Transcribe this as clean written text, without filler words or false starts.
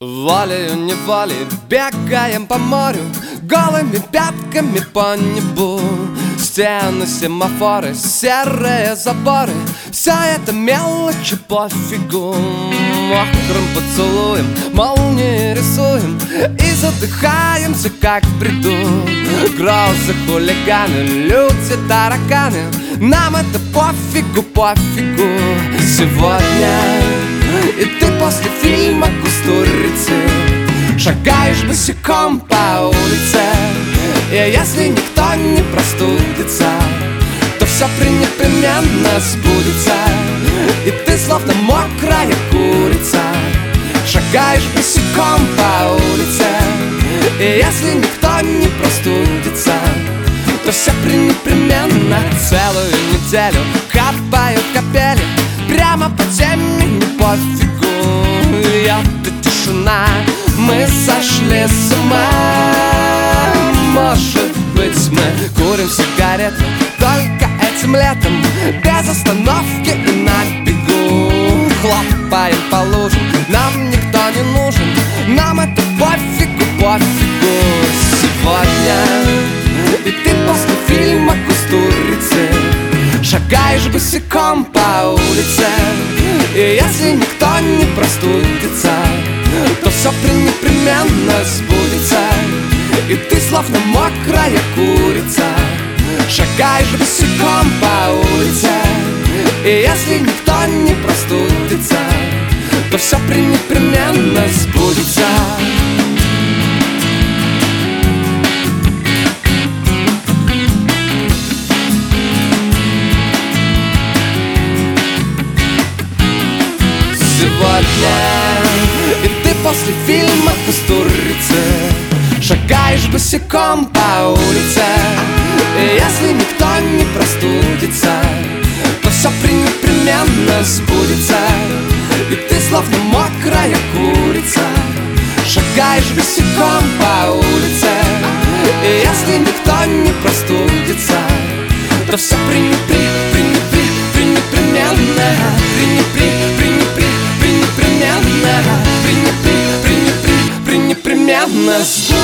Волею-неволей бегаем по морю, голыми пятками по небу. Стены, семафоры, серые заборы, все это мелочи пофигу. Мокрым поцелуем молнии рисуем и задыхаемся, как в бреду. Грозы, хулиганы, люди, тараканы, нам это пофигу, пофигу. Сегодня и ты после фильма «Кустурицы» шагаешь босиком по улице. И если никто не простудится, то все непременно сбудется. И ты словно мокрая курица шагаешь босиком по улице. И если никто не простудится, то все непременно. Целую неделю капают капели прямо по теме, не пофигу. Льет тишина, мы сошли с ума. Может быть, мы курим сигареты только этим летом, без остановки и на бегу. Хлопаем по лужам, нам никто не нужен, нам это пофигу, пофигу. Сегодня и ты после фильма «Кустурицы» шагаешь босиком по улице. И если никто не простудится, то все непременно сбудется. И ты словно мокрая курица шагаешь босиком по улице. И если никто не простудится, то все непременно сбудется. Сегодня и ты после фильма «Кустурицы» шагаешь босиком по улице. И если никто не простудится, то все непременно сбудется. И ты словно мокрая курица шагаешь босиком по улице. И если никто не простудится, то все непременно непременно сбудется.